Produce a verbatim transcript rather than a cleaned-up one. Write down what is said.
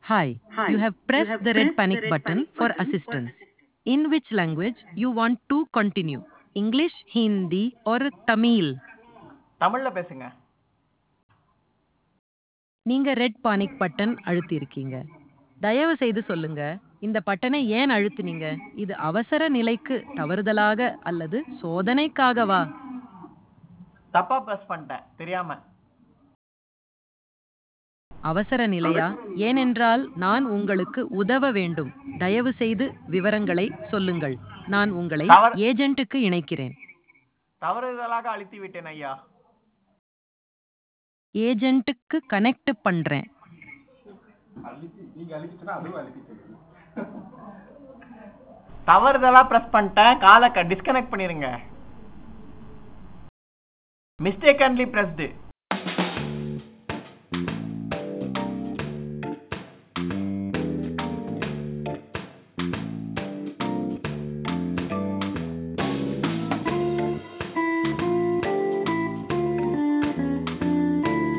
Hi, you have pressed the red panic button for assistance. In which language you want to continue? English, Hindi or Tamil? தமிழ்ல பேசுங்க. நீங்க red panic button அழுத்தியிருக்கீங்க. தயவு செய்து சொல்லுங்க, இந்த பட்டனை ஏன் அழுத்தினீங்க? இது அவசர நிலைக்கு தவறுதலாக அல்லது சோதனைக்காகவா? தப்பா பிரஸ் பண்ணிட்டேன் தெரியாம. அவசர நிலையா? ஏனென்றால் நான் உங்களுக்கு உதவ வேண்டும். தயவு செய்து விவரங்களை சொல்லுங்கள். நான் உங்களை தவறு ஏஜென்ட்டுக்கு இணைக்கிறேன். தவறுதலாக அழுத்தி விட்டேன் ஐயா. ஏஜென்ட்டுக்கு கனெக்ட் பண்றேன். தவறுதலா பிரஸ் பண்ணிட்டேன். காலை டிஸ்கனெக்ட் பண்ணிருங்க. Mistakenly pressed